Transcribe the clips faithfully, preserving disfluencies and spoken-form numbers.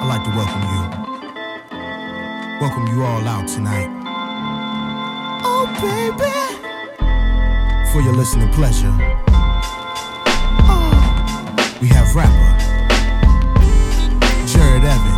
I'd like to welcome you. Welcome you all out tonight. Oh, baby. For your listening pleasure, Oh, we have rapper Jared Evan.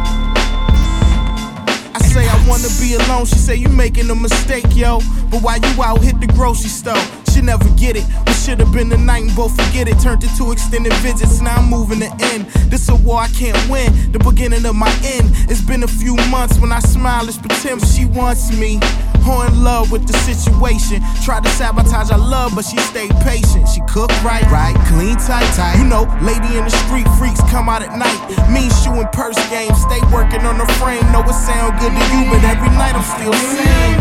I say I wanna be alone. She say you making a mistake, yo. But while you out, hit the grocery store. She never get it. What should've been the night and both forget it. Turned into extended visits. Now I'm moving to end. This a war I can't win. The beginning of my end. It's been a few months. When I smile, it's pretend she wants me. Or in love with the situation. Tried to sabotage our love, but she stayed patient. She cook right, right, clean tight, tight. You know, lady in the street, freaks come out at night. Mean shoe and purse game, stay working on the frame. Know it sound good to you, but every night I'm still saying.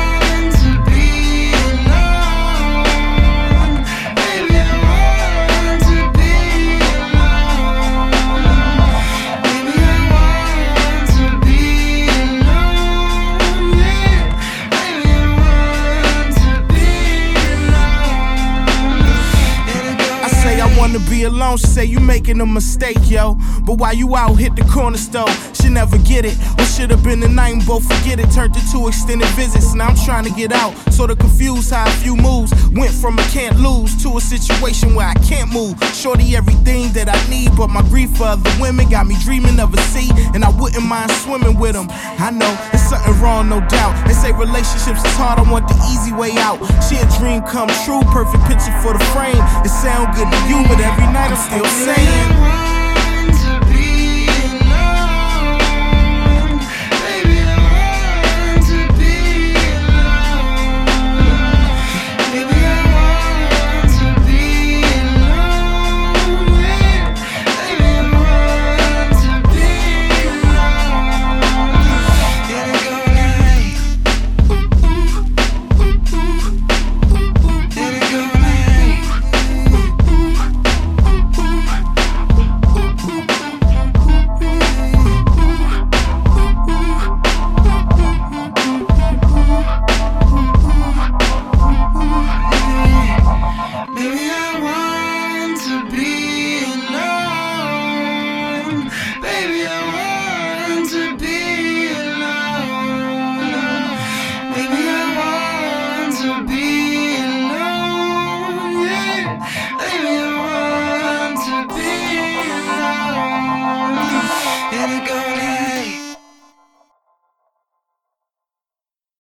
Wanna be alone, she say you making a mistake, yo. But while you out, hit the corner store. She never get it. What should've been the night and both forget it. Turned into extended visits. Now I'm trying to get out. Sorta confused how a few moves went from a can't lose to a situation where I can't move. Shorty everything that I need, but my grief for other women got me dreaming of a sea, and I wouldn't mind swimming with them. I know there's something wrong, no doubt. They say relationships is hard, I want the easy way out. She a dream come true, perfect picture for the frame. It sound good to you, but every night I'm still saying.